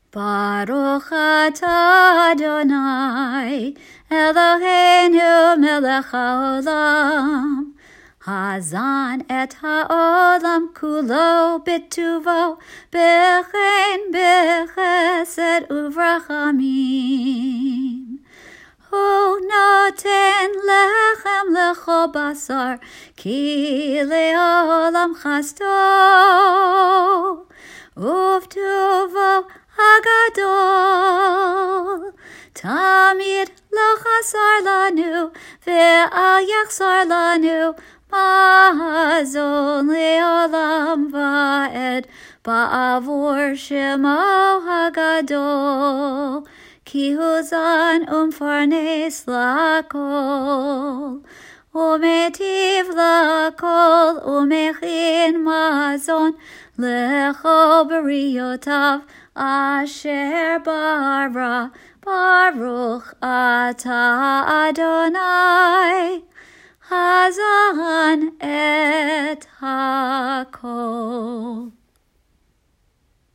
Baruch atah Adonai, Eloheinu melech haolam, Hazan et haolam kulo bituvo, bechen bechesed uvrachamim. Hu noten lechem lecho basar, ki leolam chasto, uvtuvo Hagadol, Tamid lo chasar lanu, ve'al yachsar lanu, mazon leolam va'ed, ba'avur shemo Hagadol, ki huzan umfarnes lakol, umetiv lakol, umechin mazon, lecho beriotav, Asher bara, Baruch atah Adonai, Hazan et hakol.